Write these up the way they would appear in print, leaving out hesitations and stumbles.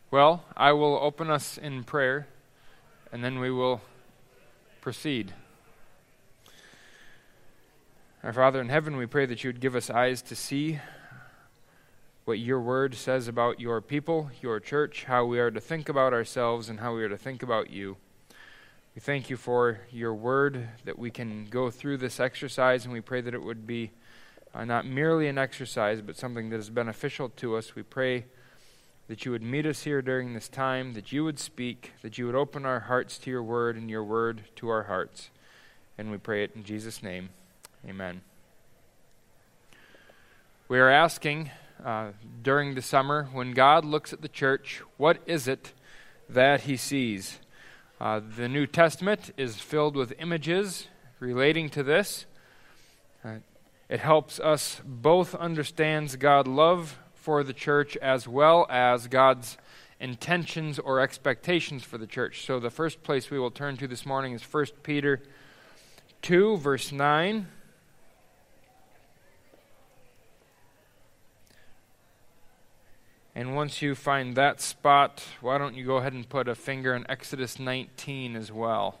Well, I will open us in prayer, and then we will proceed. Our Father in heaven, we pray that you would give us eyes to see what your word says about your people, your church, how we are to think about ourselves, and how we are to think about you. We thank you for your word, that we can go through this exercise, and we pray that it would be not merely an exercise, but something that is beneficial to us. We pray that you would meet us here during this time, that you would speak, that you would open our hearts to your word and your word to our hearts. And we pray it in Jesus' name. Amen. We are asking during the summer, when God looks at the church, what is it that he sees? The New Testament is filled with images relating to this. It helps us both understand God's love for the church as well as God's intentions or expectations for the church. So the first place we will turn to this morning is 1 Peter 2, verse 9. And once you find that spot, why don't you go ahead and put a finger in Exodus 19 as well.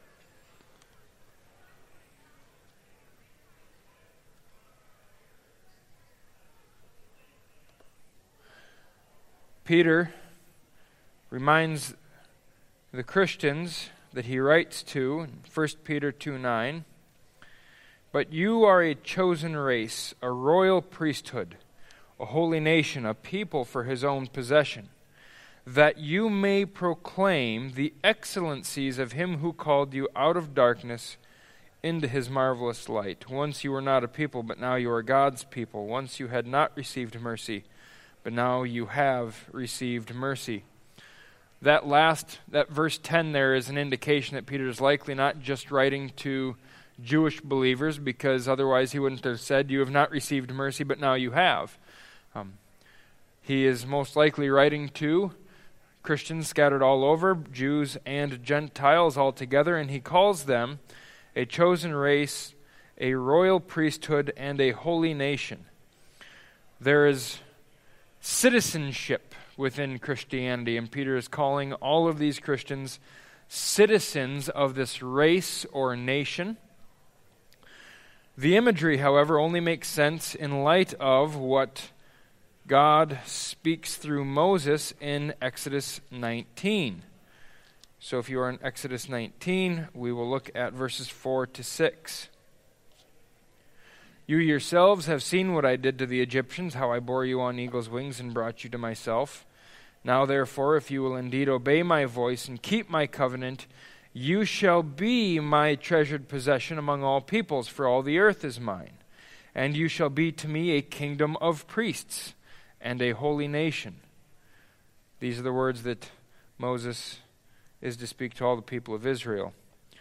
Peter reminds the Christians that he writes to in 1 Peter 2:9, "But you are a chosen race, a royal priesthood, a holy nation, a people for his own possession, that you may proclaim the excellencies of him who called you out of darkness into his marvelous light. Once you were not a people, but now you are God's people. Once you had not received mercy, but now you have received mercy." That verse 10 there is an indication that Peter is likely not just writing to Jewish believers, because otherwise he wouldn't have said, "You have not received mercy, but now you have." He is most likely writing to Christians scattered all over, Jews and Gentiles all together, and he calls them a chosen race, a royal priesthood, and a holy nation. There is citizenship within Christianity, and Peter is calling all of these Christians citizens of this race or nation. The imagery, however, only makes sense in light of what God speaks through Moses in Exodus 19. So if you are in Exodus 19, we will look at verses 4 to 6. "You yourselves have seen what I did to the Egyptians, how I bore you on eagle's wings and brought you to myself. Now therefore, if you will indeed obey my voice and keep my covenant, you shall be my treasured possession among all peoples, for all the earth is mine. And you shall be to me a kingdom of priests and a holy nation." These are the words that Moses is to speak to all the people of Israel.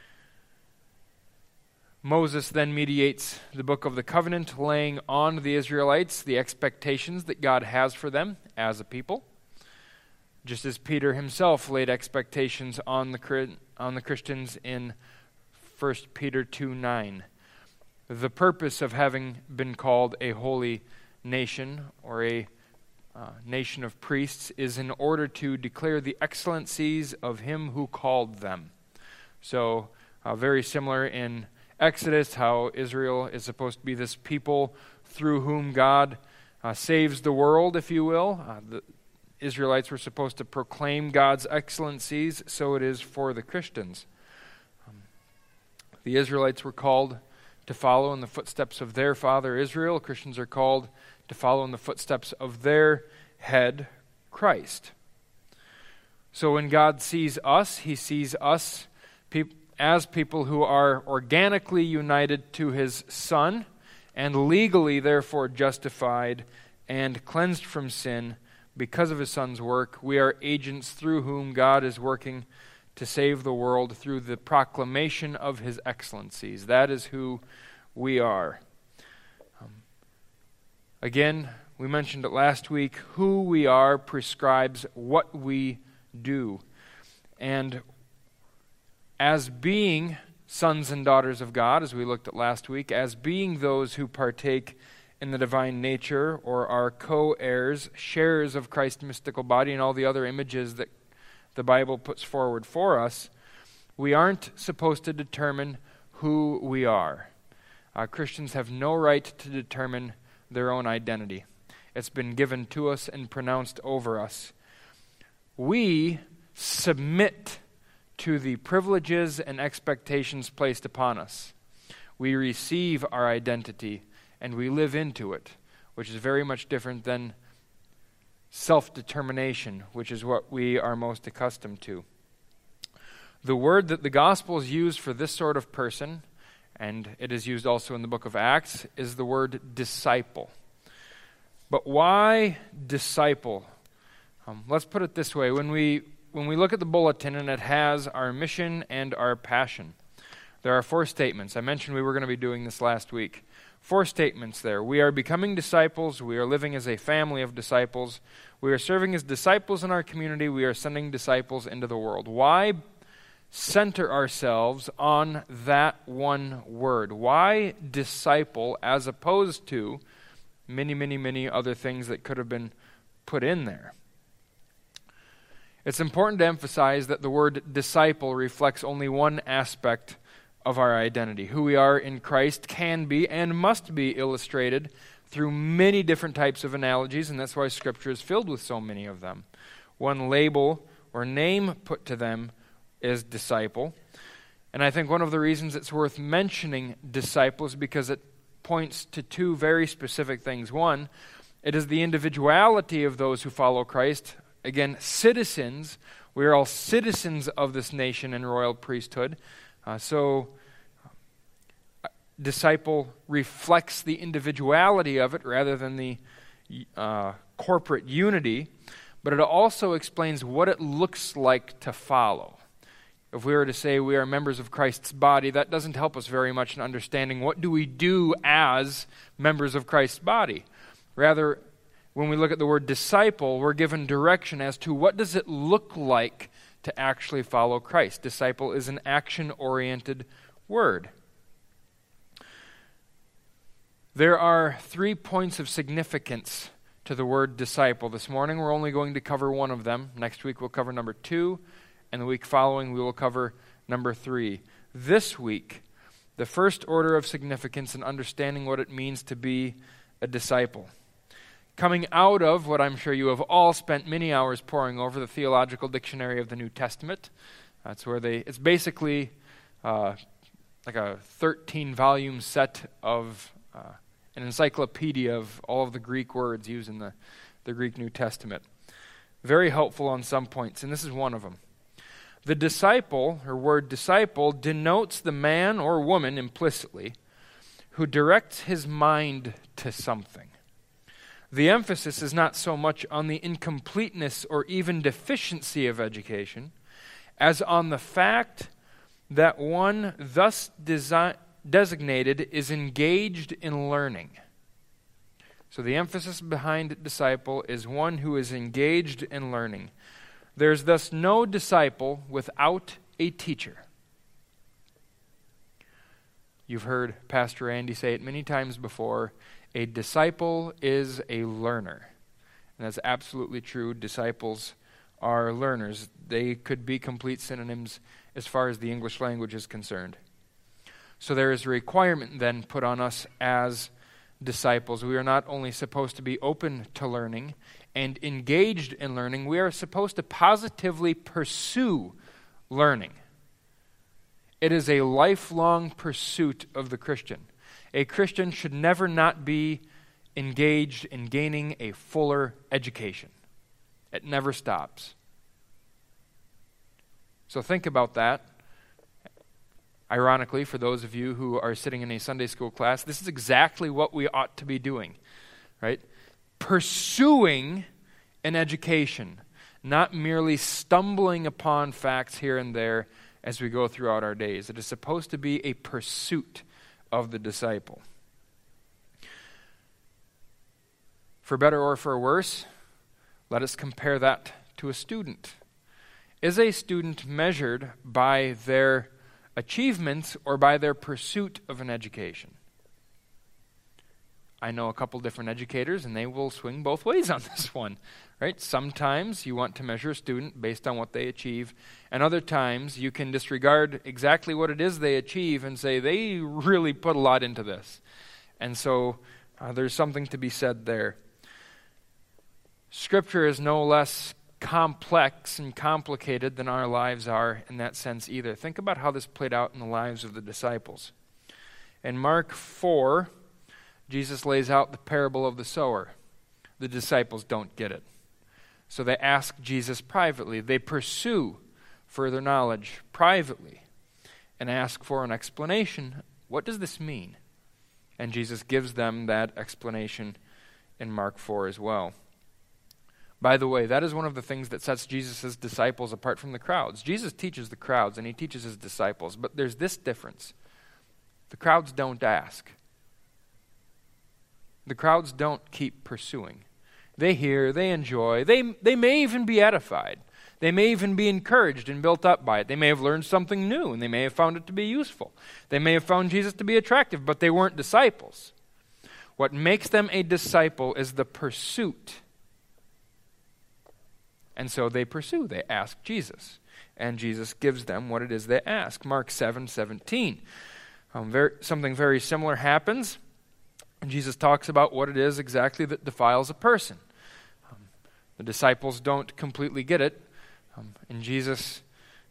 Moses then mediates the book of the covenant, laying on the Israelites the expectations that God has for them as a people, just as Peter himself laid expectations on the Christians in 1 Peter 2:9. The purpose of having been called a holy nation or a nation of priests is in order to declare the excellencies of him who called them. So very similar in Exodus, how Israel is supposed to be this people through whom God saves the world, if you will. The Israelites were supposed to proclaim God's excellencies, so it is for the Christians. The Israelites were called to follow in the footsteps of their father Israel. Christians are called to follow in the footsteps of their head, Christ. So when God sees us, he sees us as people who are organically united to his Son and legally therefore justified and cleansed from sin because of his Son's work. We are agents through whom God is working to save the world through the proclamation of his excellencies. That is who we are. Again, we mentioned it last week, who we are prescribes what we do. And as being sons and daughters of God, as we looked at last week, as being those who partake in the divine nature or are co-heirs, sharers of Christ's mystical body and all the other images that the Bible puts forward for us, we aren't supposed to determine who we are. Christians have no right to determine their own identity. It's been given to us and pronounced over us. We submit to the privileges and expectations placed upon us. We receive our identity and we live into it, which is very much different than self-determination, which is what we are most accustomed to. The word that the Gospels use for this sort of person, and it is used also in the book of Acts, is the word disciple. But why disciple? Let's put it this way. When we look at the bulletin and it has our mission and our passion, there are 4 statements. I mentioned we were going to be doing this last week. 4 statements there. We are becoming disciples. We are living as a family of disciples. We are serving as disciples in our community. We are sending disciples into the world. Why center ourselves on that one word? Why disciple as opposed to many, many, many other things that could have been put in there? It's important to emphasize that the word disciple reflects only one aspect of our identity. Who we are in Christ can be and must be illustrated through many different types of analogies, and that's why Scripture is filled with so many of them. One label or name put to them is disciple. And I think one of the reasons it's worth mentioning disciple is because it points to 2 very specific things. One, it is the individuality of those who follow Christ. Again, citizens. We are all citizens of this nation and royal priesthood. So disciple reflects the individuality of it rather than the corporate unity, but it also explains what it looks like to follow. If we were to say we are members of Christ's body, that doesn't help us very much in understanding what do we do as members of Christ's body. Rather, when we look at the word disciple, we're given direction as to what does it look like to actually follow Christ. Disciple is an action-oriented word. There are 3 points of significance to the word disciple. This morning we're only going to cover one of them. Next week we'll cover number 2, and the week following we will cover number 3. This week, the first order of significance in understanding what it means to be a disciple. Coming out of what I'm sure you have all spent many hours poring over, the Theological Dictionary of the New Testament. That's where it's basically like a 13-volume set of an encyclopedia of all of the Greek words used in the Greek New Testament. Very helpful on some points, and this is one of them. The disciple, or word disciple, denotes the man or woman implicitly who directs his mind to something. The emphasis is not so much on the incompleteness or even deficiency of education as on the fact that one thus designated is engaged in learning. So the emphasis behind disciple is one who is engaged in learning. There's thus no disciple without a teacher. You've heard Pastor Andy say it many times before. A disciple is a learner. And that's absolutely true. Disciples are learners. They could be complete synonyms as far as the English language is concerned. So there is a requirement then put on us as disciples. We are not only supposed to be open to learning and engaged in learning, we are supposed to positively pursue learning. It is a lifelong pursuit of the Christian. A Christian should never not be engaged in gaining a fuller education. It never stops. So think about that. Ironically, for those of you who are sitting in a Sunday school class, this is exactly what we ought to be doing, right? Pursuing an education, not merely stumbling upon facts here and there as we go throughout our days. It is supposed to be a pursuit of the disciple. For better or for worse, let us compare that to a student. Is a student measured by their achievements or by their pursuit of an education? I know a couple different educators, and they will swing both ways on this one, right? Sometimes you want to measure a student based on what they achieve, and other times you can disregard exactly what it is they achieve and say they really put a lot into this. And so there's something to be said there. Scripture is no less complex and complicated than our lives are in that sense either. Think about how this played out in the lives of the disciples. In Mark 4, Jesus lays out the parable of the sower. The disciples don't get it. So they ask Jesus privately. They pursue further knowledge privately and ask for an explanation. What does this mean? And Jesus gives them that explanation in Mark 4 as well. By the way, that is one of the things that sets Jesus' disciples apart from the crowds. Jesus teaches the crowds and he teaches his disciples, but there's this difference. The crowds don't ask. The crowds don't keep pursuing. They hear, they enjoy, they may even be edified. They may even be encouraged and built up by it. They may have learned something new and they may have found it to be useful. They may have found Jesus to be attractive, but they weren't disciples. What makes them a disciple is the pursuit. And so they pursue, they ask Jesus. And Jesus gives them what it is they ask. Mark 7:17. Something very similar happens. Jesus talks about what it is exactly that defiles a person. The disciples don't completely get it. And Jesus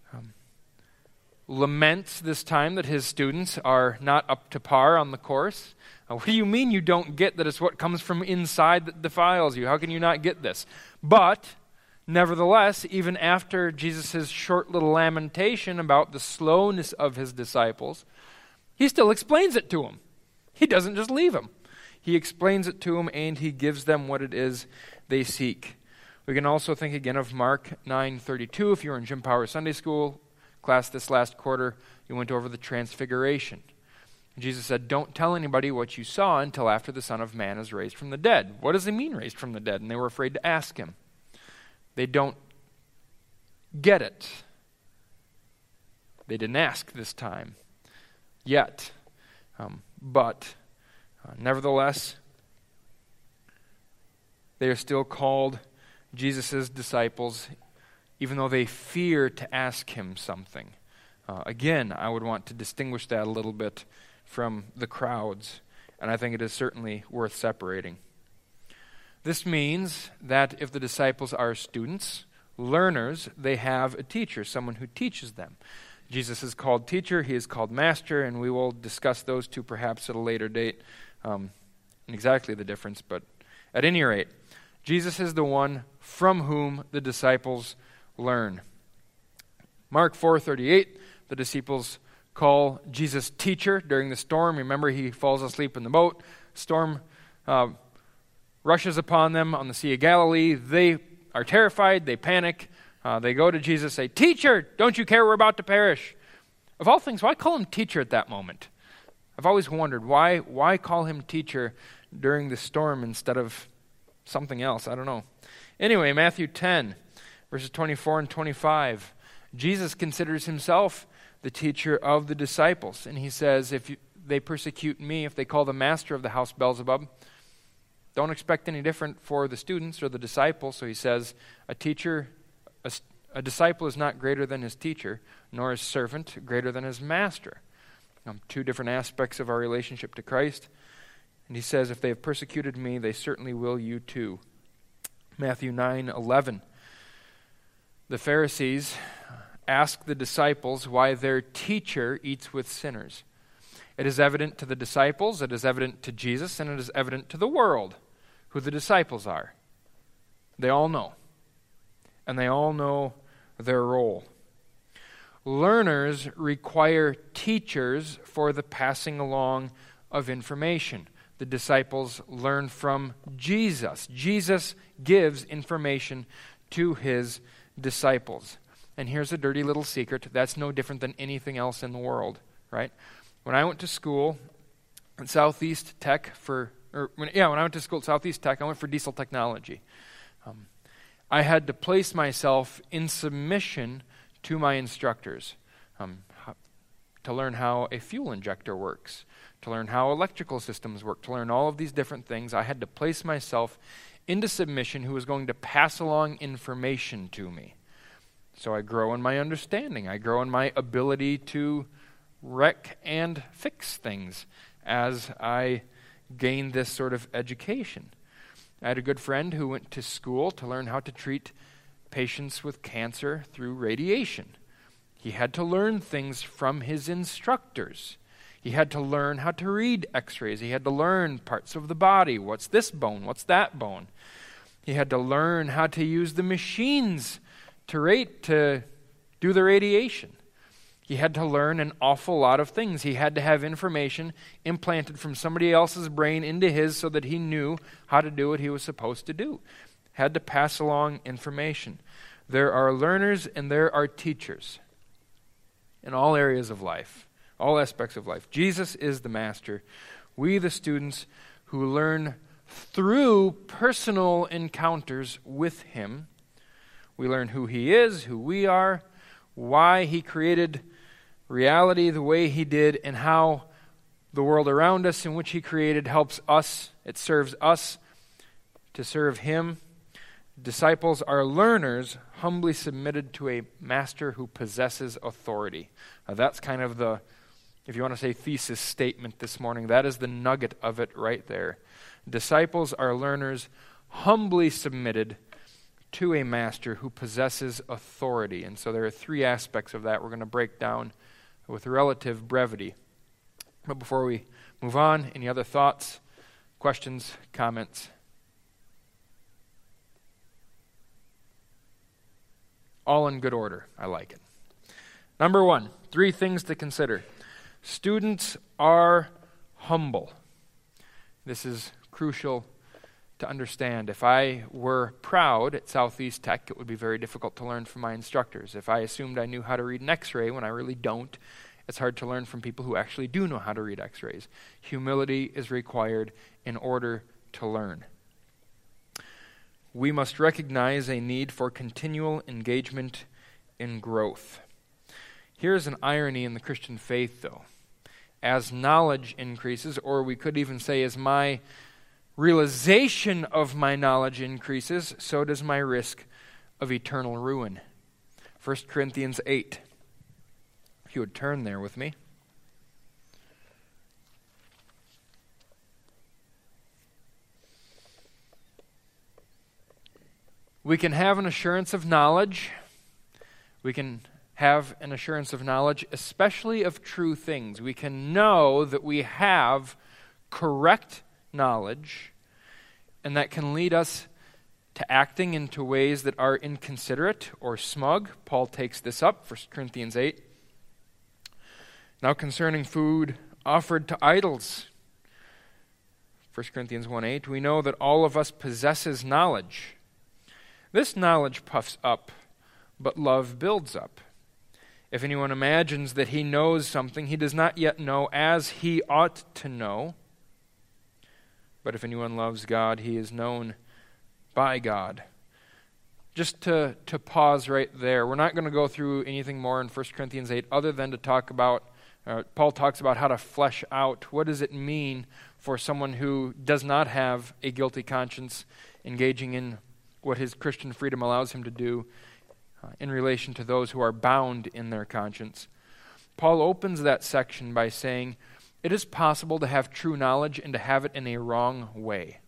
laments this time that his students are not up to par on the course. What do you mean you don't get that it's what comes from inside that defiles you? How can you not get this? But nevertheless, even after Jesus' short little lamentation about the slowness of his disciples, he still explains it to them. He doesn't just leave them. He explains it to them and he gives them what it is they seek. We can also think again of Mark 9:32. If you were in Jim Power Sunday School class this last quarter, you went over the transfiguration. Jesus said, don't tell anybody what you saw until after the Son of Man is raised from the dead. What does he mean raised from the dead? And they were afraid to ask him. They don't get it. They didn't ask this time yet. But nevertheless, they are still called Jesus' disciples, even though they fear to ask him something. Again, I would want to distinguish that a little bit from the crowds, and I think it is certainly worth separating. This means that if the disciples are students, learners, they have a teacher, someone who teaches them. Jesus is called teacher, he is called master, and we will discuss those two perhaps at a later date, exactly the difference, but at any rate, Jesus is the one from whom the disciples learn. Mark 4:38, the disciples call Jesus teacher during the storm. Remember, he falls asleep in the boat. Storm rushes upon them on the Sea of Galilee. They are terrified. They panic. They go to Jesus, say, teacher, don't you care we're about to perish? Of all things, why call him teacher at that moment? I've always wondered, why call him teacher during the storm instead of something else? I don't know. Anyway, Matthew 10, verses 24 and 25. Jesus considers himself the teacher of the disciples. And he says, if they persecute me, if they call the master of the house Beelzebub, don't expect any different for the students or the disciples. So he says, a disciple is not greater than his teacher, nor his servant greater than his master. Two different aspects of our relationship to Christ. And he says, if they have persecuted me, they certainly will you too. Matthew 9:11. The Pharisees ask the disciples why their teacher eats with sinners. It is evident to the disciples, it is evident to Jesus, and it is evident to the world who the disciples are. They all know. And they all know their role. Learners require teachers for the passing along of information. The disciples learn from Jesus. Jesus gives information to his disciples. And here's a dirty little secret. That's no different than anything else in the world, right? When I went to school at Southeast Tech when I went to school at Southeast Tech, I went for diesel technology. I had to place myself in submission to my instructors to learn how a fuel injector works, to learn how electrical systems work, to learn all of these different things. I had to place myself into submission who was going to pass along information to me. So I grow in my understanding. I grow in my ability to wreck and fix things as I gain this sort of education. I had a good friend who went to school to learn how to treat patients with cancer through radiation. He had to learn things from his instructors. He had to learn how to read x-rays. He had to learn parts of the body. What's this bone? What's that bone? He had to learn how to use the machines to do the radiation. He had to learn an awful lot of things. He had to have information implanted from somebody else's brain into his so that he knew how to do what he was supposed to do. Had to pass along information. There are learners and there are teachers in all areas of life, all aspects of life. Jesus is the master. We, the students who learn through personal encounters with him. We learn who he is, who we are, why he created reality the way he did, and how the world around us in which he created helps us. It serves us to serve him. Disciples are learners humbly submitted to a master who possesses authority. That's kind of the, if you want to say, thesis statement this morning. That is the nugget of it right there. Disciples are learners humbly submitted to a master who possesses authority. And so there are three aspects of that we're going to break down with relative brevity. But before we move on, any other thoughts, questions, comments? All in good order. I like it. Number one, 3 things to consider. Students are humble. This is crucial to understand. If I were proud at Southeast Tech, it would be very difficult to learn from my instructors. If I assumed I knew how to read an x-ray when I really don't, it's hard to learn from people who actually do know how to read x-rays. Humility is required in order to learn. We must recognize a need for continual engagement in growth. Here's an irony in the Christian faith, though. As knowledge increases, or we could even say as my realization of my knowledge increases, so does my risk of eternal ruin. 1 Corinthians 8. If you would turn there with me. We can have an assurance of knowledge. We can have an assurance of knowledge, especially of true things. We can know that we have correct knowledge, and that can lead us to acting into ways that are inconsiderate or smug. Paul takes this up, 1 Corinthians 8. Now concerning food offered to idols, 1 Corinthians 1:8, we know that all of us possesses knowledge. This knowledge puffs up, but love builds up. If anyone imagines that he knows something, he does not yet know as he ought to know. But if anyone loves God, he is known by God. Just to pause right there, we're not going to go through anything more in 1 Corinthians 8 other than to talk about, Paul talks about how to flesh out what does it mean for someone who does not have a guilty conscience engaging in what his Christian freedom allows him to do in relation to those who are bound in their conscience. Paul opens that section by saying, it is possible to have true knowledge and to have it in a wrong way.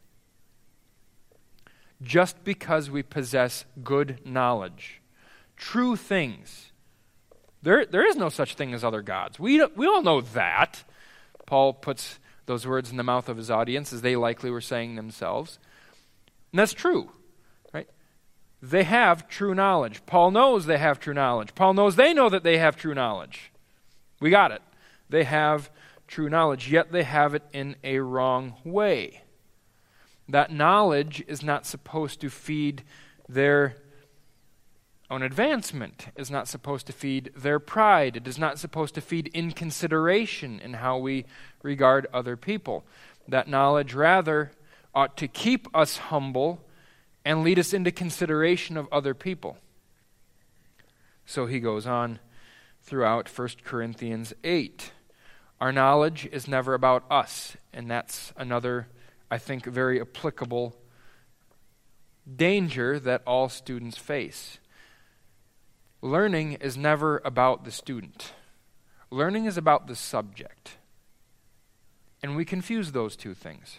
Just because we possess good knowledge, true things, there is no such thing as other gods. We all know that. Paul puts those words in the mouth of his audience as they likely were saying themselves. And that's true. They have true knowledge. Paul knows they have true knowledge. Paul knows they know that they have true knowledge. We got it. They have true knowledge, yet they have it in a wrong way. That knowledge is not supposed to feed their own advancement. It is not supposed to feed their pride. It is not supposed to feed inconsideration in how we regard other people. That knowledge rather ought to keep us humble and lead us into consideration of other people. So he goes on throughout 1 Corinthians 8. Our knowledge is never about us, and that's another, I think, very applicable danger that all students face. Learning is never about the student. Learning is about the subject. And we confuse those two things.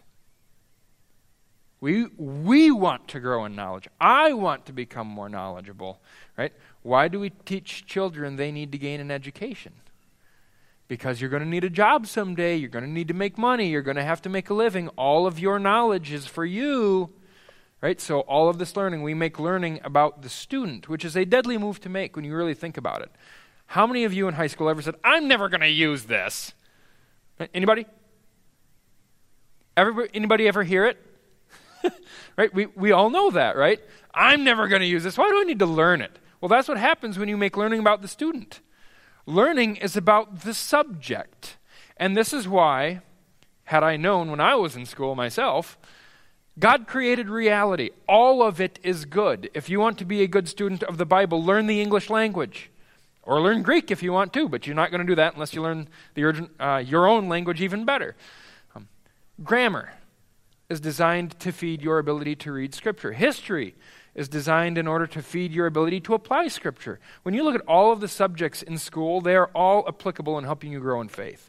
We want to grow in knowledge. I want to become more knowledgeable, right? Why do we teach children they need to gain an education? Because you're going to need a job someday. You're going to need to make money. You're going to have to make a living. All of your knowledge is for you, right? So all of this learning, we make learning about the student, which is a deadly move to make when you really think about it. How many of you in high school ever said, I'm never going to use this? Anybody? Anybody ever hear it? Right? We all know that, right? I'm never going to use this. Why do I need to learn it? Well, that's what happens when you make learning about the student. Learning is about the subject. And this is why, had I known when I was in school myself, God created reality. All of it is good. If you want to be a good student of the Bible, learn the English language. Or learn Greek if you want to, but you're not going to do that unless you learn your own language even better. Grammar is designed to feed your ability to read Scripture. History is designed in order to feed your ability to apply Scripture. When you look at all of the subjects in school, they are all applicable in helping you grow in faith.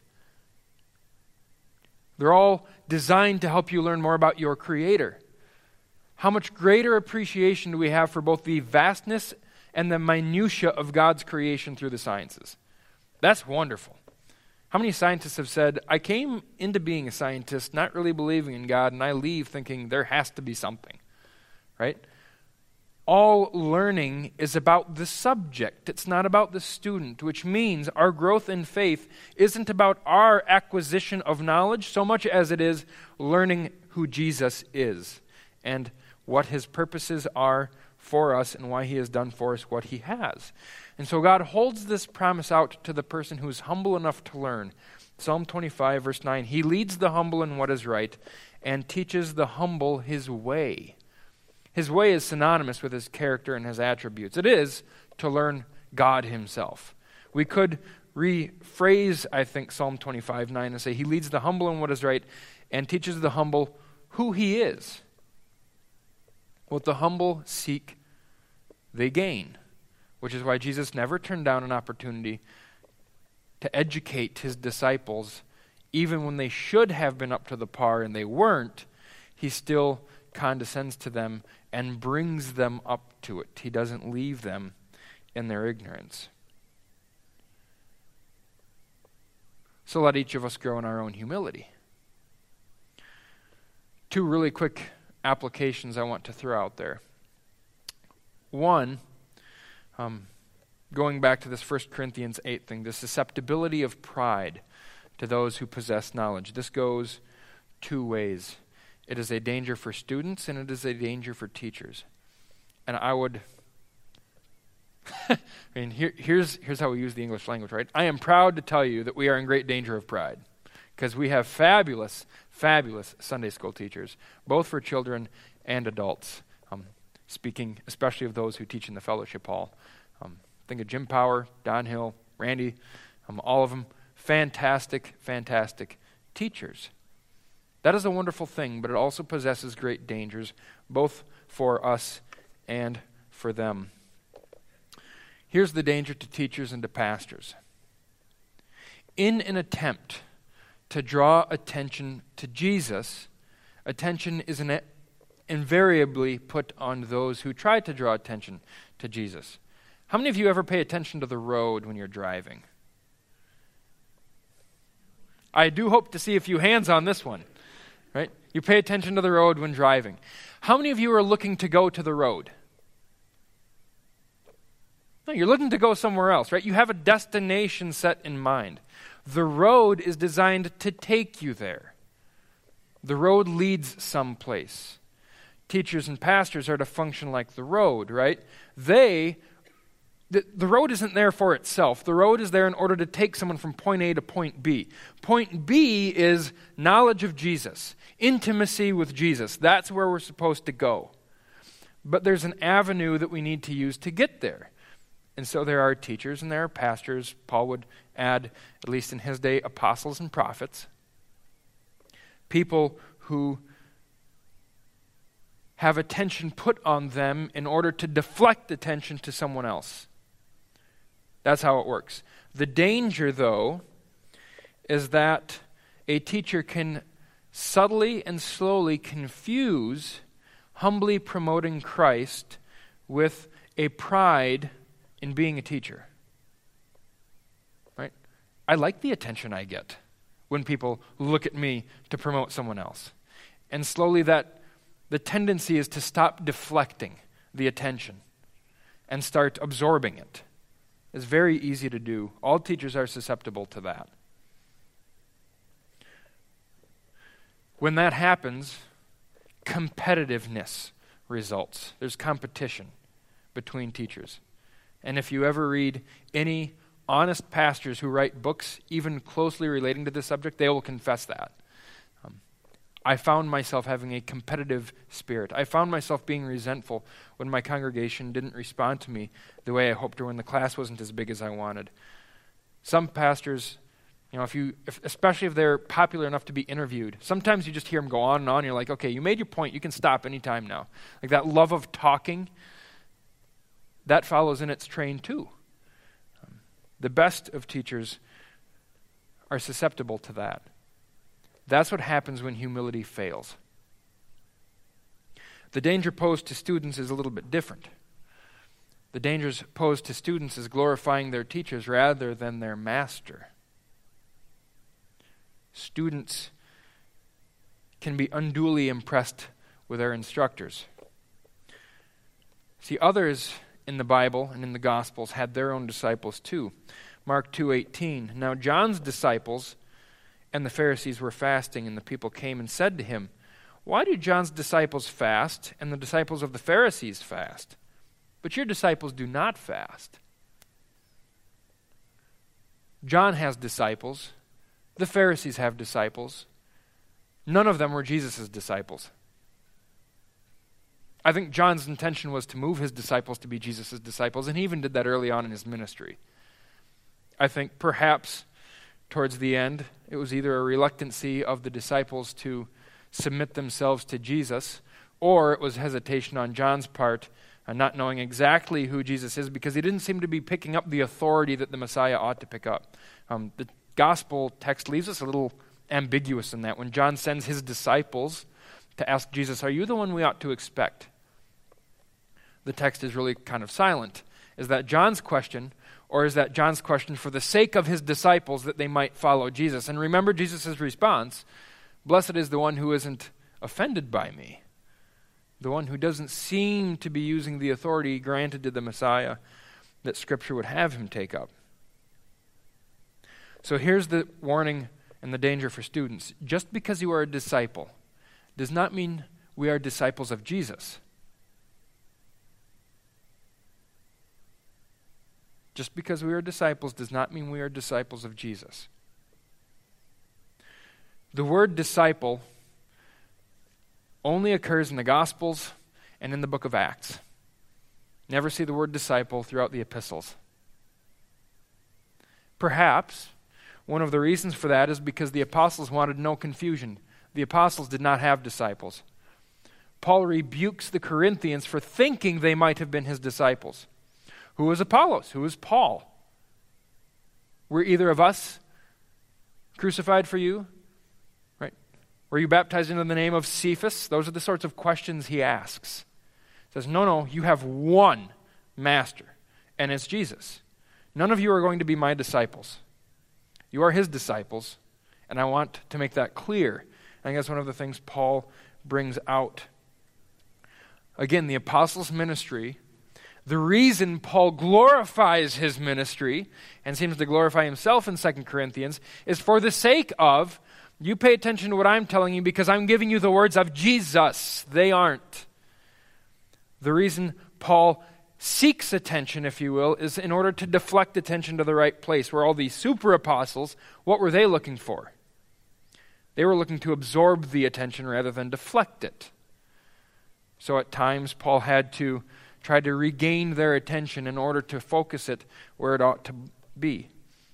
They're all designed to help you learn more about your Creator. How much greater appreciation do we have for both the vastness and the minutia of God's creation through the sciences? That's wonderful. How many scientists have said, I came into being a scientist not really believing in God, and I leave thinking there has to be something, right? All learning is about the subject. It's not about the student, which means our growth in faith isn't about our acquisition of knowledge so much as it is learning who Jesus is and what his purposes are for us and why he has done for us what he has. And so God holds this promise out to the person who is humble enough to learn. Psalm 25, verse 9, he leads the humble in what is right and teaches the humble his way. His way is synonymous with his character and his attributes. It is to learn God himself. We could rephrase, I think, Psalm 25, 9 and say, he leads the humble in what is right and teaches the humble who he is. What the humble seek, they gain, which is why Jesus never turned down an opportunity to educate his disciples. Even when they should have been up to the par and they weren't, he still condescends to them and brings them up to it. He doesn't leave them in their ignorance. So let each of us grow in our own humility. Two really quick applications I want to throw out there. One, going back to this 1 Corinthians 8 thing, the susceptibility of pride to those who possess knowledge. This goes two ways. It is a danger for students and it is a danger for teachers. And I would, here's how we use the English language, right? I am proud to tell you that we are in great danger of pride because we have fabulous, fabulous Sunday school teachers, both for children and adults. Speaking especially of those who teach in the fellowship hall. Think of Jim Power, Don Hill, Randy, all of them. Fantastic, fantastic teachers. That is a wonderful thing, but it also possesses great dangers, both for us and for them. Here's the danger to teachers and to pastors. In an attempt to draw attention to Jesus, attention is invariably put on those who try to draw attention to Jesus. How many of you ever pay attention to the road when you're driving? I do hope to see a few hands on this one, right? You pay attention to the road when driving. How many of you are looking to go to the road? No, you're looking to go somewhere else, right? You have a destination set in mind. The road is designed to take you there. The road leads someplace. Teachers and pastors are to function like the road, right? The road isn't there for itself. The road is there in order to take someone from point A to point B. Point B is knowledge of Jesus, intimacy with Jesus. That's where we're supposed to go. But there's an avenue that we need to use to get there. And so there are teachers and there are pastors. Paul would add, at least in his day, apostles and prophets. People who have attention put on them in order to deflect attention to someone else. That's how it works. The danger, though, is that a teacher can subtly and slowly confuse humbly promoting Christ with a pride in being a teacher. Right? I like the attention I get when people look at me to promote someone else. And slowly the tendency is to stop deflecting the attention and start absorbing it. It's very easy to do. All teachers are susceptible to that. When that happens, competitiveness results. There's competition between teachers. And if you ever read any honest pastors who write books even closely relating to this subject, they will confess that. I found myself having a competitive spirit. I found myself being resentful when my congregation didn't respond to me the way I hoped, or when the class wasn't as big as I wanted. Some pastors, especially if they're popular enough to be interviewed, sometimes you just hear them go on and on. And you're like, okay, you made your point. You can stop anytime now. Like that love of talking, that follows in its train too. The best of teachers are susceptible to that. That's what happens when humility fails. The danger posed to students is a little bit different. The dangers posed to students is glorifying their teachers rather than their master. Students can be unduly impressed with their instructors. See, others in the Bible and in the Gospels had their own disciples too. Mark 2:18. Now John's disciples and the Pharisees were fasting, and the people came and said to him, "Why do John's disciples fast and the disciples of the Pharisees fast, but your disciples do not fast?" John has disciples. The Pharisees have disciples. None of them were Jesus' disciples. I think John's intention was to move his disciples to be Jesus' disciples, and he even did that early on in his ministry. I think perhaps towards the end, it was either a reluctancy of the disciples to submit themselves to Jesus, or it was hesitation on John's part, not knowing exactly who Jesus is, because he didn't seem to be picking up the authority that the Messiah ought to pick up. The gospel text leaves us a little ambiguous in that. When John sends his disciples to ask Jesus, "Are you the one we ought to expect?" the text is really kind of silent. Is that John's question, or is that John's question for the sake of his disciples that they might follow Jesus? And remember Jesus' response, "Blessed is the one who isn't offended by me," the one who doesn't seem to be using the authority granted to the Messiah that Scripture would have him take up. So here's the warning and the danger for students. Just because you are a disciple does not mean we are disciples of Jesus. Just because we are disciples does not mean we are disciples of Jesus. The word disciple only occurs in the Gospels and in the book of Acts. Never see the word disciple throughout the epistles. Perhaps one of the reasons for that is because the apostles wanted no confusion. The apostles did not have disciples. Paul rebukes the Corinthians for thinking they might have been his disciples. Who was Apollos? Who was Paul? Were either of us crucified for you? Right? Were you baptized into the name of Cephas? Those are the sorts of questions he asks. He says, no, you have one master, and it's Jesus. None of you are going to be my disciples. You are his disciples, and I want to make that clear. I think that's one of the things Paul brings out. Again, the apostles' ministry, the reason Paul glorifies his ministry and seems to glorify himself in 2 Corinthians is for the sake of, you pay attention to what I'm telling you because I'm giving you the words of Jesus. They aren't. The reason Paul seeks attention, if you will, is in order to deflect attention to the right place. Where all these super apostles, what were they looking for? They were looking to absorb the attention rather than deflect it. So at times Paul had to tried to regain their attention in order to focus it where it ought to be.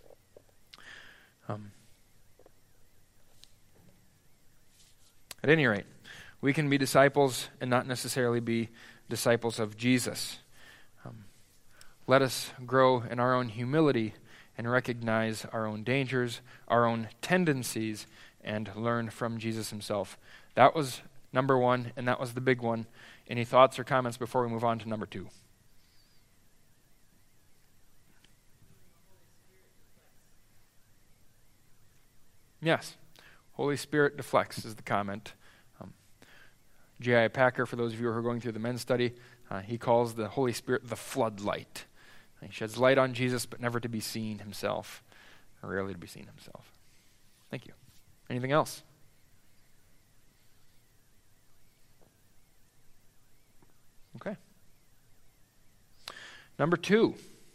At any rate, we can be disciples and not necessarily be disciples of Jesus. Let us grow in our own humility and recognize our own dangers, our own tendencies, and learn from Jesus himself. That was number one, and that was the big one. Any thoughts or comments before we move on to number two? Yes. Holy Spirit deflects is the comment. J.I. Packer, for those of you who are going through the men's study, he calls the Holy Spirit the floodlight. He sheds light on Jesus, but never to be seen himself, or rarely to be seen himself. Thank you. Anything else? Okay. Number two,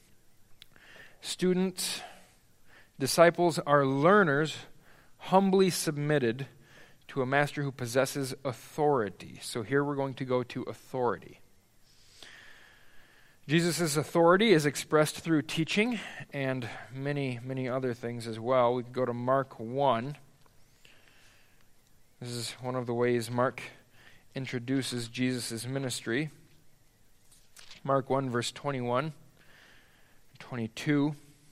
disciples are learners humbly submitted to a master who possesses authority. So here we're going to go to authority. Jesus' authority is expressed through teaching and many, many other things as well. We can go to Mark 1. This is one of the ways Mark introduces Jesus' ministry. Mark 1, verse 21, 22.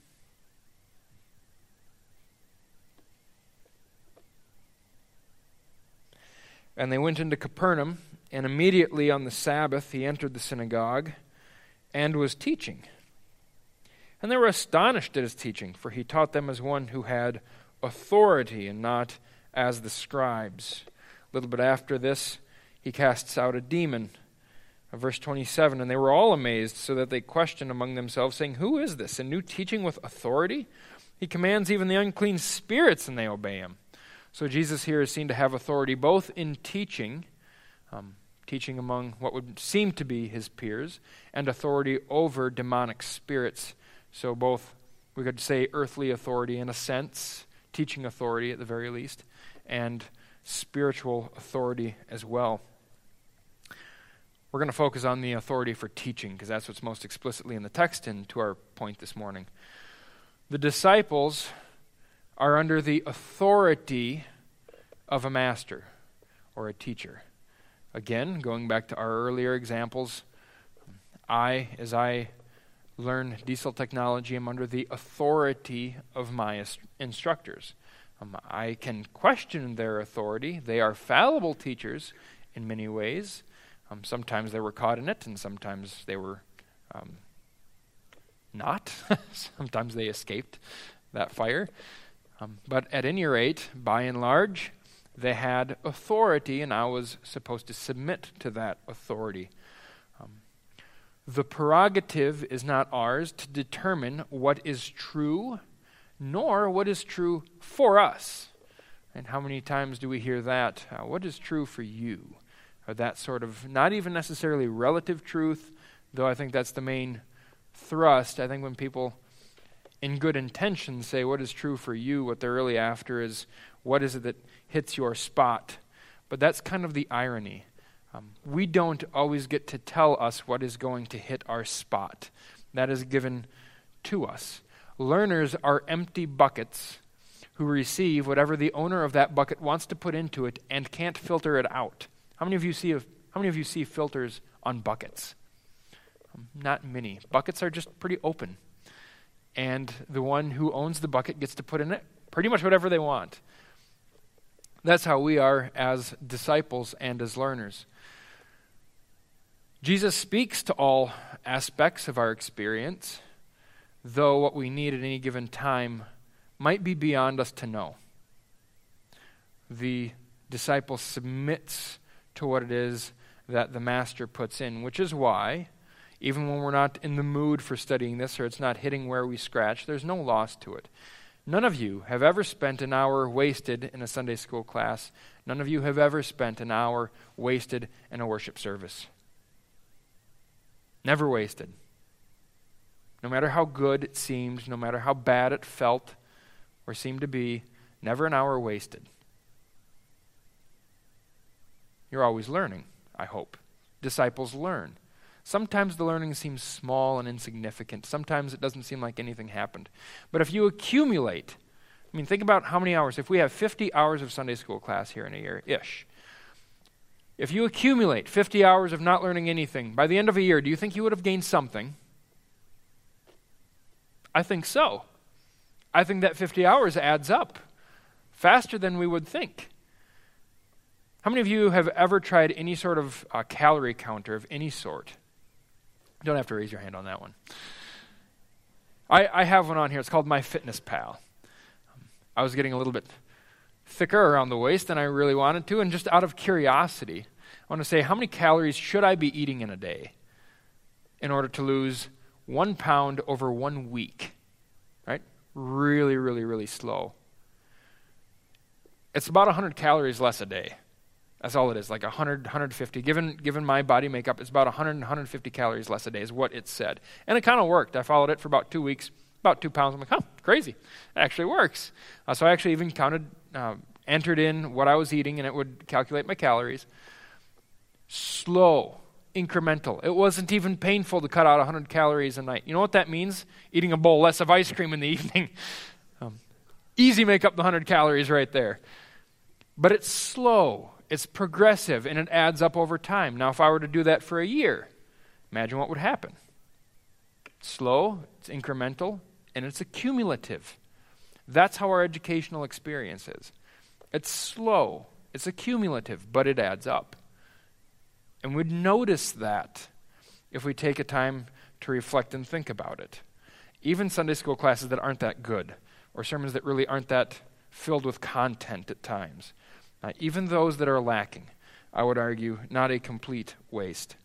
And they went into Capernaum, and immediately on the Sabbath he entered the synagogue and was teaching. And they were astonished at his teaching, for he taught them as one who had authority and not as the scribes. A little bit after this, he casts out a demon. Verse 27, and they were all amazed, so that they questioned among themselves, saying, "Who is this? A new teaching with authority? He commands even the unclean spirits, and they obey him." So Jesus here is seen to have authority both in teaching, teaching among what would seem to be his peers, and authority over demonic spirits. So both, we could say, earthly authority in a sense, teaching authority at the very least, and spiritual authority as well. We're going to focus on the authority for teaching because that's what's most explicitly in the text and to our point this morning. The disciples are under the authority of a master or a teacher. Again, going back to our earlier examples, as I learn diesel technology, I'm under the authority of my instructors. I can question their authority. They are fallible teachers in many ways. Sometimes they were caught in it, and sometimes they were not. Sometimes they escaped that fire. But at any rate, by and large, they had authority, and I was supposed to submit to that authority. The prerogative is not ours to determine what is true, nor what is true for us. And how many times do we hear that? What is true for you? Or that sort of, not even necessarily relative truth, though I think that's the main thrust. I think when people in good intention say what is true for you, what they're really after is what is it that hits your spot. But that's kind of the irony. We don't always get to tell us what is going to hit our spot. That is given to us. Learners are empty buckets who receive whatever the owner of that bucket wants to put into it and can't filter it out. How many of you see filters on buckets? Not many. Buckets are just pretty open. And the one who owns the bucket gets to put in it pretty much whatever they want. That's how we are as disciples and as learners. Jesus speaks to all aspects of our experience, though what we need at any given time might be beyond us to know. The disciple submits to what it is that the master puts in, which is why, even when we're not in the mood for studying this or it's not hitting where we scratch, there's no loss to it. None of you have ever spent an hour wasted in a Sunday school class. None of you have ever spent an hour wasted in a worship service. Never wasted. No matter how good it seemed, no matter how bad it felt or seemed to be, never an hour wasted. You're always learning, I hope. Disciples learn. Sometimes the learning seems small and insignificant. Sometimes it doesn't seem like anything happened. But if you accumulate, think about how many hours. If we have 50 hours of Sunday school class here in a year-ish, if you accumulate 50 hours of not learning anything, by the end of a year, do you think you would have gained something? I think so. I think that 50 hours adds up faster than we would think. How many of you have ever tried any sort of calorie counter of any sort? You don't have to raise your hand on that one. I have one on here. It's called MyFitnessPal. I was getting a little bit thicker around the waist than I really wanted to, and just out of curiosity, I want to say, how many calories should I be eating in a day in order to lose 1 pound over 1 week? Right? Really, really, really slow. It's about 100 calories less a day. That's all it is, like 100, 150. Given my body makeup, it's about 100 and 150 calories less a day is what it said. And it kind of worked. I followed it for about 2 weeks, about 2 pounds. I'm like, crazy. It actually works. So I actually even entered in what I was eating, and it would calculate my calories. Slow, incremental. It wasn't even painful to cut out 100 calories a night. You know what that means? Eating a bowl less of ice cream in the evening. Easy make up the 100 calories right there. But it's slow. It's progressive, and it adds up over time. Now, if I were to do that for a year, imagine what would happen. It's slow, it's incremental, and it's accumulative. That's how our educational experience is. It's slow, it's accumulative, but it adds up. And we'd notice that if we take a time to reflect and think about it. Even Sunday school classes that aren't that good, or sermons that really aren't that filled with content at times. Even those that are lacking, I would argue, not a complete waste.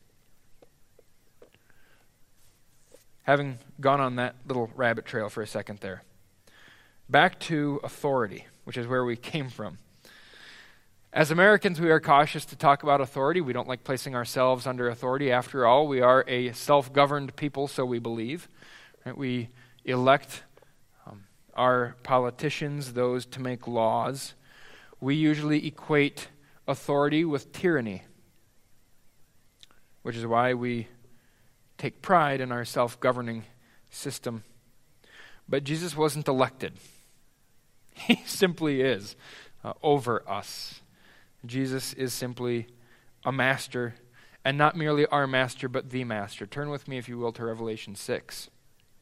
Having gone on that little rabbit trail for a second there, back to authority, which is where we came from. As Americans, we are cautious to talk about authority. We don't like placing ourselves under authority. After all, we are a self-governed people, so we believe. Right? We elect our politicians, those to make laws. We usually equate authority with tyranny, which is why we take pride in our self-governing system. But Jesus wasn't elected. He simply is over us. Jesus is simply a master, and not merely our master, but the master. Turn with me, if you will, to Revelation 6.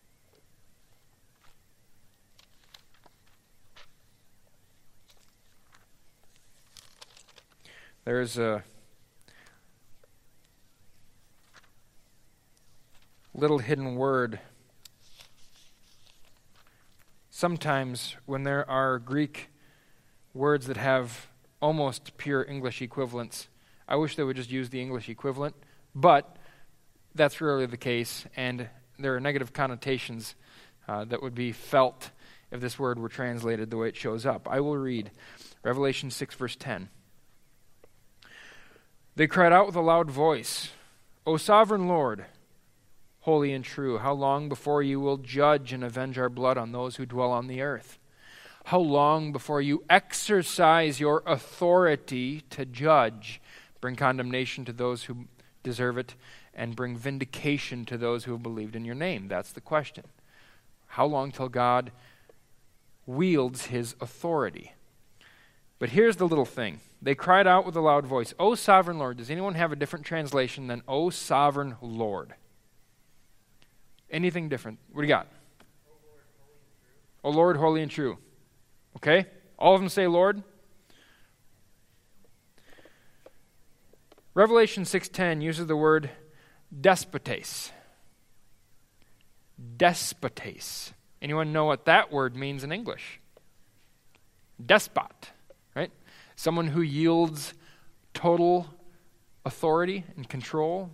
There's a little hidden word. Sometimes when there are Greek words that have almost pure English equivalents, I wish they would just use the English equivalent, but that's rarely the case, and there are negative connotations that would be felt if this word were translated the way it shows up. I will read Revelation 6, verse 10. They cried out with a loud voice, "O sovereign Lord, holy and true, how long before you will judge and avenge our blood on those who dwell on the earth? How long before you exercise your authority to judge, bring condemnation to those who deserve it, and bring vindication to those who have believed in your name?" That's the question. How long till God wields his authority? But here's the little thing. They cried out with a loud voice, "O sovereign Lord." Does anyone have a different translation than "O sovereign Lord"? Anything different? What do you got? O Lord, holy and true. Okay? All of them say Lord. Revelation 6:10 uses the word despotes. Despotes. Anyone know what that word means in English? Despot, right? Someone who yields total authority and control.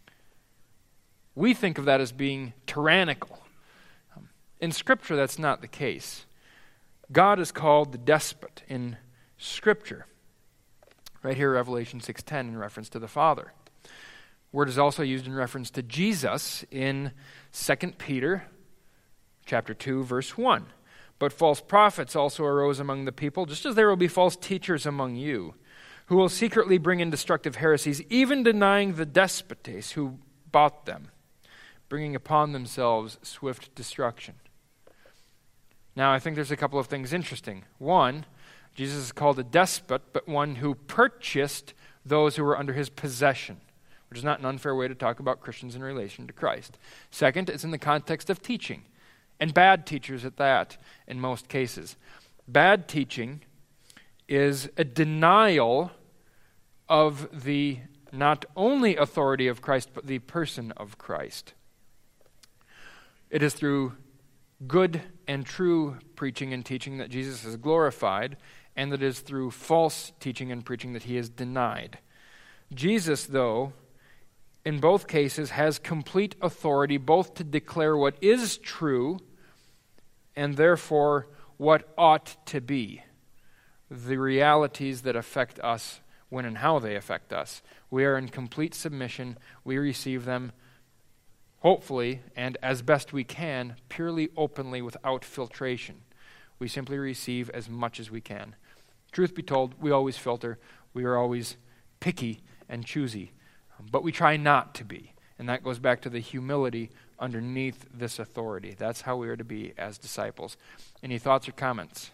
We think of that as being tyrannical. In Scripture, that's not the case. God is called the despot in Scripture. Right here, Revelation 6:10, in reference to the Father. Word is also used in reference to Jesus in 2 Peter chapter 2, verse 1. But false prophets also arose among the people, just as there will be false teachers among you, who will secretly bring in destructive heresies, even denying the despotes, who bought them, bringing upon themselves swift destruction. Now, I think there's a couple of things interesting. One, Jesus is called a despot, but one who purchased those who were under his possession, which is not an unfair way to talk about Christians in relation to Christ. Second, it's in the context of teaching, and bad teachers at that, in most cases. Bad teaching is a denial of the not only authority of Christ, but the person of Christ. It is through good and true preaching and teaching that Jesus is glorified, and that it is through false teaching and preaching that he is denied. Jesus, though, in both cases, has complete authority both to declare what is true and therefore what ought to be, the realities that affect us when and how they affect us. We are in complete submission. We receive them, hopefully, and as best we can, purely openly without filtration. We simply receive as much as we can. Truth be told, we always filter. We are always picky and choosy. But we try not to be. And that goes back to the humility underneath this authority. That's how we are to be as disciples. Any thoughts or comments?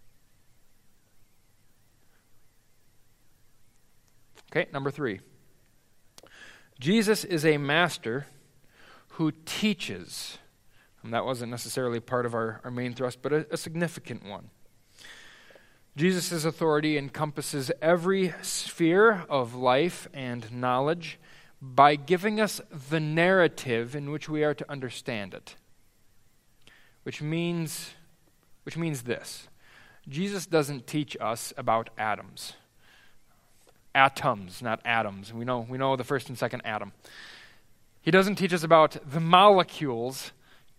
Okay, number 3. Jesus is a master who teaches. And that wasn't necessarily part of our main thrust, but a significant one. Jesus' authority encompasses every sphere of life and knowledge by giving us the narrative in which we are to understand it. Which means this. Jesus doesn't teach us about atoms. Atoms, not atoms. We know the first and second atom. He doesn't teach us about the molecules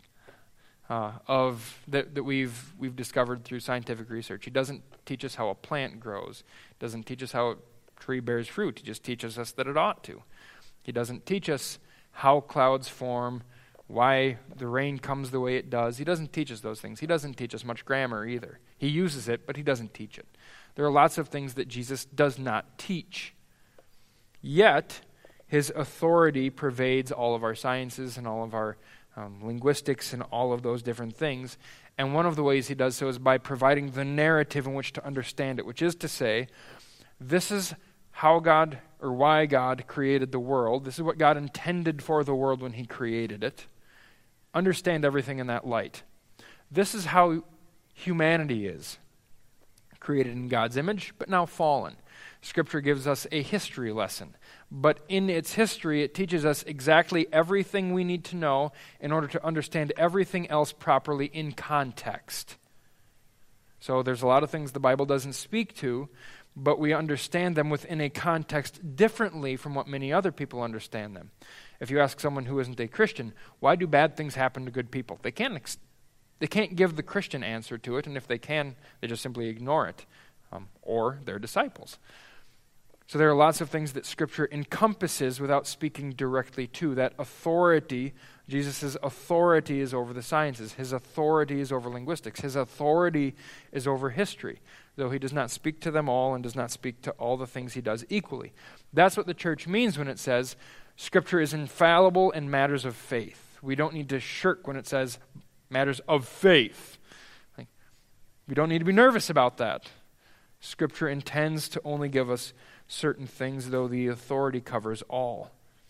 that we've discovered through scientific research. He doesn't teach us how a plant grows. He doesn't teach us how a tree bears fruit. He just teaches us that it ought to. He doesn't teach us how clouds form, why the rain comes the way it does. He doesn't teach us those things. He doesn't teach us much grammar either. He uses it, but he doesn't teach it. There are lots of things that Jesus does not teach. Yet, his authority pervades all of our sciences and all of our linguistics and all of those different things. And one of the ways he does so is by providing the narrative in which to understand it, which is to say, this is how God or why God created the world. This is what God intended for the world when he created it. Understand everything in that light. This is how humanity is. Created in God's image, but now fallen. Scripture gives us a history lesson. But in its history, it teaches us exactly everything we need to know in order to understand everything else properly in context. So there's a lot of things the Bible doesn't speak to, but we understand them within a context differently from what many other people understand them. If you ask someone who isn't a Christian, why do bad things happen to good people? They can't give the Christian answer to it, and if they can, they just simply ignore it, or they're disciples. So there are lots of things that Scripture encompasses without speaking directly to. That authority, Jesus' authority is over the sciences. His authority is over linguistics. His authority is over history, though he does not speak to them all and does not speak to all the things he does equally. That's what the church means when it says Scripture is infallible in matters of faith. We don't need to shirk when it says matters of faith. We don't need to be nervous about that. Scripture intends to only give us certain things, though the authority covers all.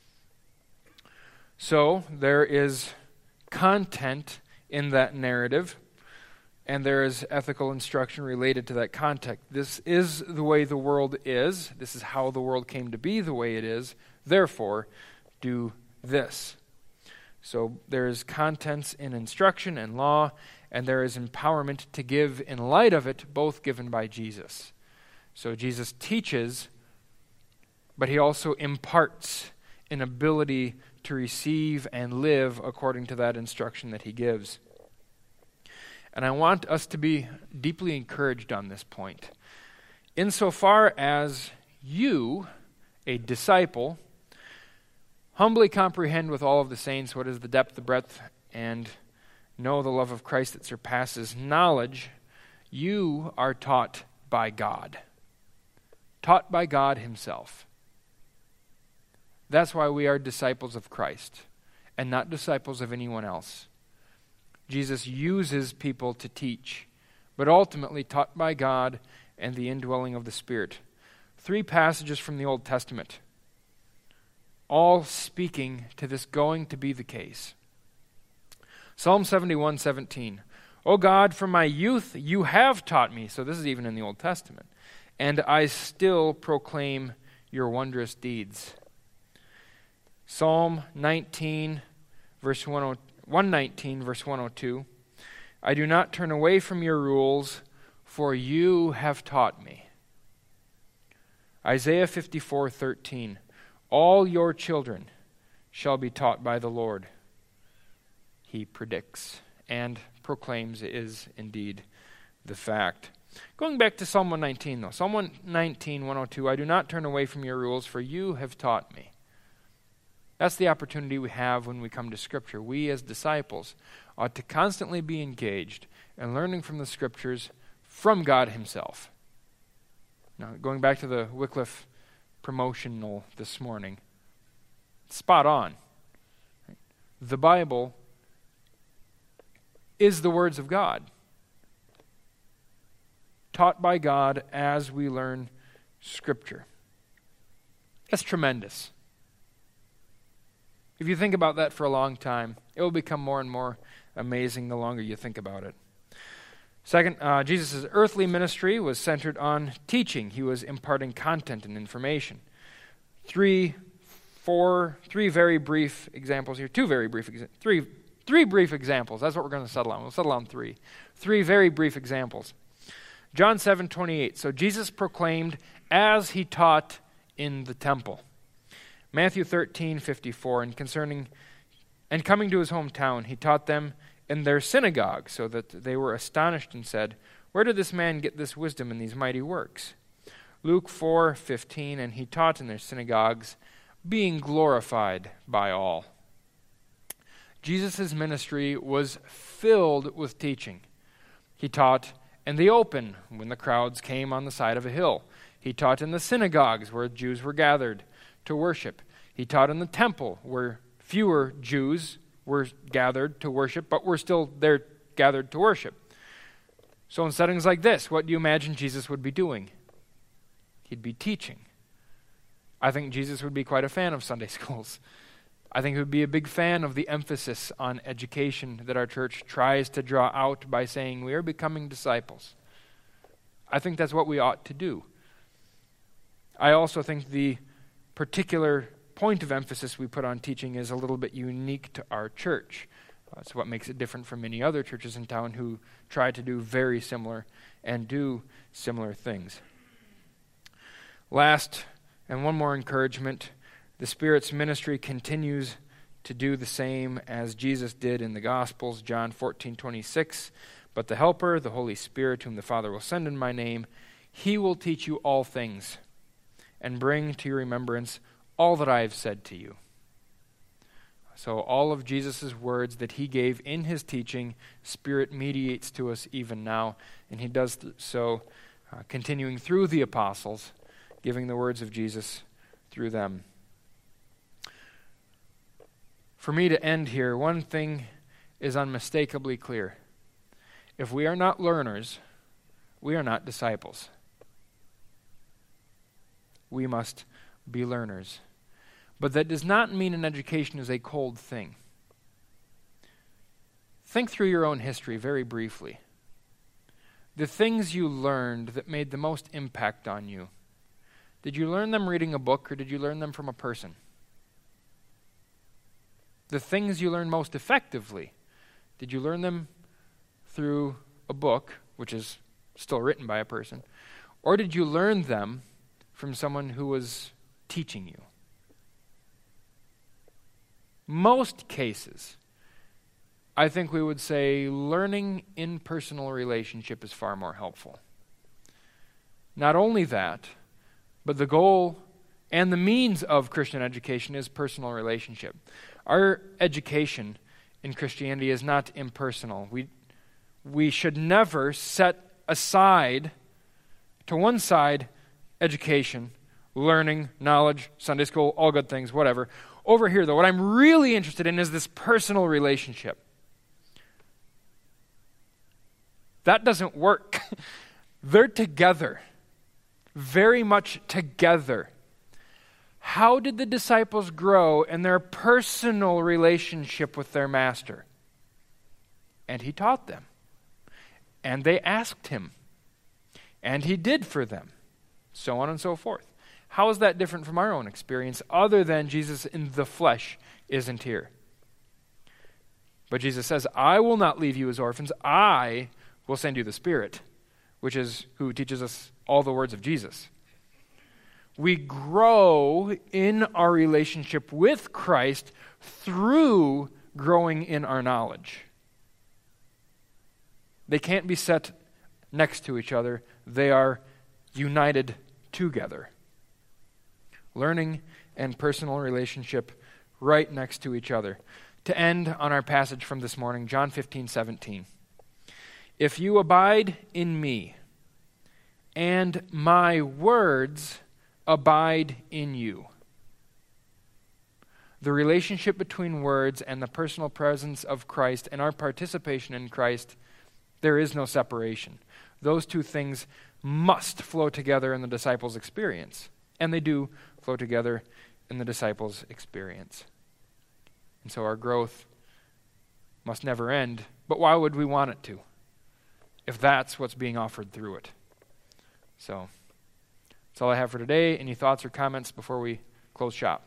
So there is content in that narrative, and there is ethical instruction related to that context. This is the way the world is. This is how the world came to be the way it is. Therefore, do this. So there is contents in instruction and law, and there is empowerment to give in light of it, both given by Jesus. So Jesus teaches, but he also imparts an ability to receive and live according to that instruction that he gives. And I want us to be deeply encouraged on this point. Insofar as you, a disciple, humbly comprehend with all of the saints what is the depth, the breadth, and know the love of Christ that surpasses knowledge, you are taught by God. Taught by God himself. That's why we are disciples of Christ and not disciples of anyone else. Jesus uses people to teach, but ultimately taught by God and the indwelling of the Spirit. 3 passages from the Old Testament, all speaking to this going to be the case. Psalm 71:17. O God, from my youth you have taught me. So this is even in the Old Testament. And I still proclaim your wondrous deeds. Psalm 119, verse 102. I do not turn away from your rules, for you have taught me. Isaiah 54:13. All your children shall be taught by the Lord. He predicts and proclaims is indeed the fact. Going back to Psalm 119 though. Psalm 119, 102. I do not turn away from your rules, for you have taught me. That's the opportunity we have when we come to Scripture. We as disciples ought to constantly be engaged in learning from the Scriptures from God himself. Now, going back to the Wycliffe promotional this morning, spot on. The Bible is the words of God, taught by God as we learn Scripture. That's tremendous. If you think about that for a long time, it will become more and more amazing the longer you think about it. Second, Jesus' earthly ministry was centered on teaching. He was imparting content and information. Three very brief examples here. Three brief examples. That's what we're going to settle on. We'll settle on 3. 3 very brief examples. John 7:28. So Jesus proclaimed as he taught in the temple. Matthew 13:54. And coming to his hometown, he taught them in their synagogue, so that they were astonished and said, where did this man get this wisdom and these mighty works? Luke 4:15. And he taught in their synagogues, being glorified by all. Jesus' ministry was filled with teaching. He taught in the open when the crowds came on the side of a hill. He taught in the synagogues where Jews were gathered to worship. He taught in the temple where fewer Jews were gathered to worship, but were still there gathered to worship. So in settings like this, what do you imagine Jesus would be doing? He'd be teaching. I think Jesus would be quite a fan of Sunday schools. I think he would be a big fan of the emphasis on education that our church tries to draw out by saying we are becoming disciples. I think that's what we ought to do. I also think the particular point of emphasis we put on teaching is a little bit unique to our church. It's what makes it different from many other churches in town who try to do very similar and do similar things. Last, and one more encouragement, the Spirit's ministry continues to do the same as Jesus did in the Gospels. John 14:26. But the Helper, the Holy Spirit, whom the Father will send in my name, he will teach you all things and bring to your remembrance all that I have said to you. So all of Jesus' words that he gave in his teaching, Spirit mediates to us even now, and he does so continuing through the apostles, giving the words of Jesus through them. For me to end here, one thing is unmistakably clear. If we are not learners, we are not disciples. We must be learners. But that does not mean an education is a cold thing. Think through your own history very briefly. The things you learned that made the most impact on you, did you learn them reading a book or did you learn them from a person? The things you learned most effectively, did you learn them through a book, which is still written by a person, or did you learn them from someone who was teaching you? Most cases, I think we would say learning in personal relationship is far more helpful. Not only that, but the goal and the means of Christian education is personal relationship. Our education in Christianity is not impersonal. We should never set aside, to one side, education learning, knowledge, Sunday school, all good things, whatever. Over here, though, what I'm really interested in is this personal relationship. That doesn't work. They're together, very much together. How did the disciples grow in their personal relationship with their master? And he taught them. And they asked him. And he did for them. So on and so forth. How is that different from our own experience, other than Jesus in the flesh isn't here? But Jesus says, I will not leave you as orphans. I will send you the Spirit, which is who teaches us all the words of Jesus. We grow in our relationship with Christ through growing in our knowledge. They can't be set next to each other. They are united together. Learning and personal relationship right next to each other. To end on our passage from this morning, John 15:17. If you abide in me, and my words abide in you. The relationship between words and the personal presence of Christ and our participation in Christ, there is no separation. Those two things must flow together in the disciples' experience. And they do flow together in the disciples' experience. And so our growth must never end. But why would we want it to, if that's what's being offered through it? So that's all I have for today. Any thoughts or comments before we close shop?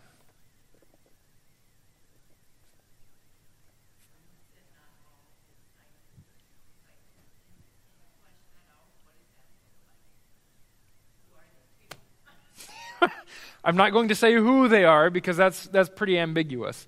I'm not going to say who they are because that's pretty ambiguous.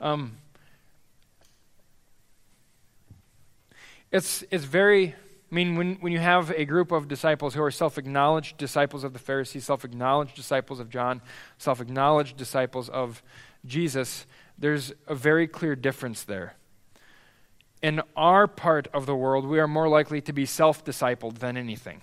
It's very, when you have a group of disciples who are self-acknowledged disciples of the Pharisees, self-acknowledged disciples of John, self-acknowledged disciples of Jesus, there's a very clear difference there. In our part of the world, we are more likely to be self-discipled than anything.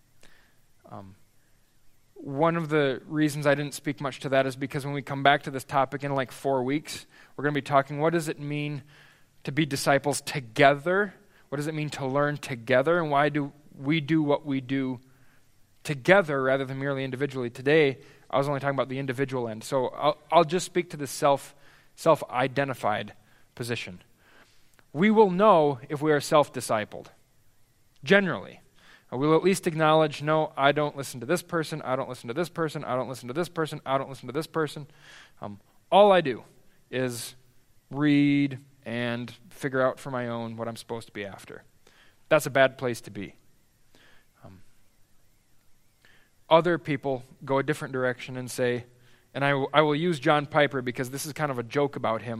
One of the reasons I didn't speak much to that is because when we come back to this topic in like 4 weeks, we're going to be talking, what does it mean to be disciples together? What does it mean to learn together? And why do we do what we do together rather than merely individually? Today, I was only talking about the individual end. So I'll just speak to the self-identified position. We will know if we are self-discipled, generally. We'll at least acknowledge, no, I don't listen to this person, I don't listen to this person, I don't listen to this person, I don't listen to this person. All I do is read and figure out for my own what I'm supposed to be after. That's a bad place to be. Other people go a different direction and say, and I will use John Piper because this is kind of a joke about him.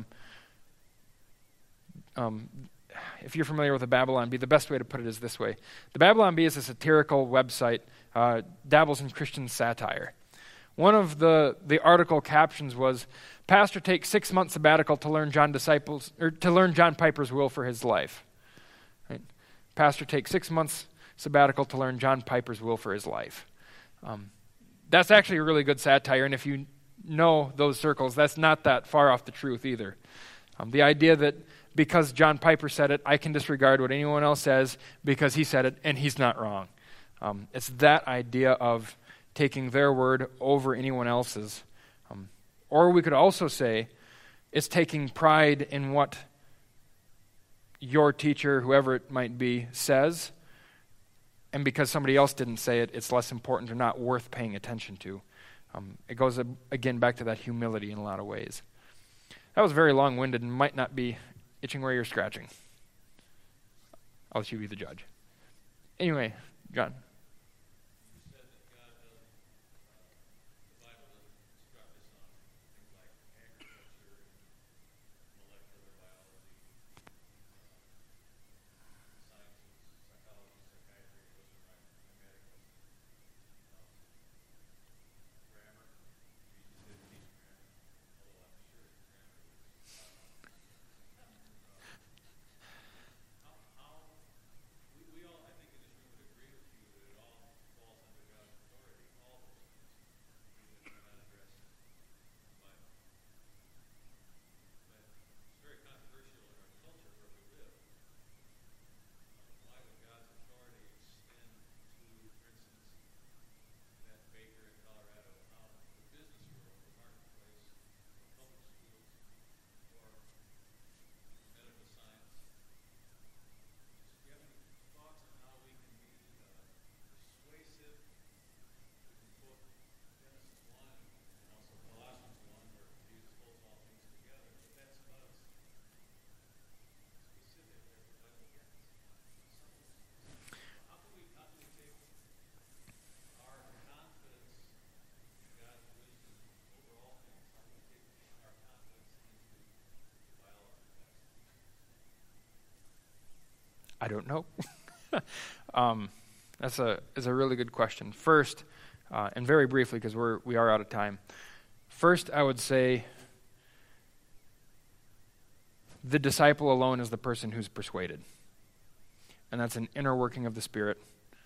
If you're familiar with the Babylon Bee, the best way to put it is this way. The Babylon Bee is a satirical website, dabbles in Christian satire. One of the article captions was, Pastor takes 6 months sabbatical to learn John Piper's will for his life. Right? Pastor takes 6 months sabbatical to learn John Piper's will for his life. That's actually a really good satire, and if you know those circles, that's not that far off the truth either. The idea that because John Piper said it, I can disregard what anyone else says because he said it, and he's not wrong. It's that idea of taking their word over anyone else's. Or we could also say it's taking pride in what your teacher, whoever it might be, says, and because somebody else didn't say it, it's less important or not worth paying attention to. It goes, again, back to that humility in a lot of ways. That was very long-winded and might not be itching where you're scratching. I'll let you be the judge. Anyway, John. I don't know. That's a really good question. First, and very briefly because we are out of time. First, I would say the disciple alone is the person who's persuaded. And that's an inner working of the Spirit.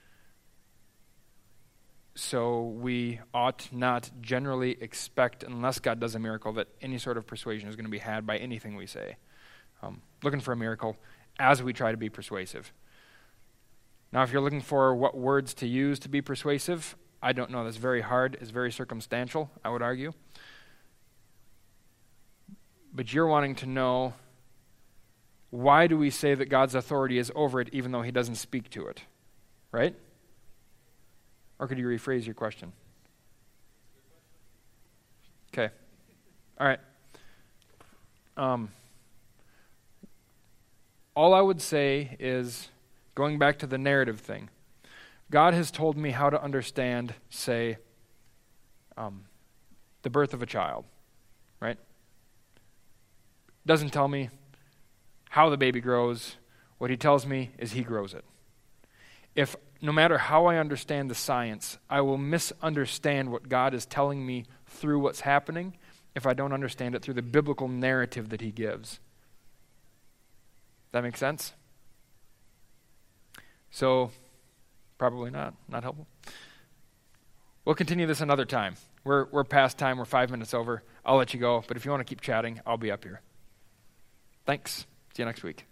So we ought not generally expect, unless God does a miracle, that any sort of persuasion is going to be had by anything we say. Looking for a miracle as we try to be persuasive. Now, if you're looking for what words to use to be persuasive, I don't know. That's very hard. It's very circumstantial, I would argue. But you're wanting to know, why do we say that God's authority is over it even though he doesn't speak to it? Right? Or could you rephrase your question? Okay. All right. All I would say is, going back to the narrative thing, God has told me how to understand, say, the birth of a child, right? Doesn't tell me how the baby grows. What he tells me is he grows it. If no matter how I understand the science, I will misunderstand what God is telling me through what's happening if I don't understand it through the biblical narrative that he gives. That make sense? So, probably not helpful. We'll continue this another time. We're past time. We're 5 minutes over. I'll let you go. But if you want to keep chatting, I'll be up here. Thanks. See you next week.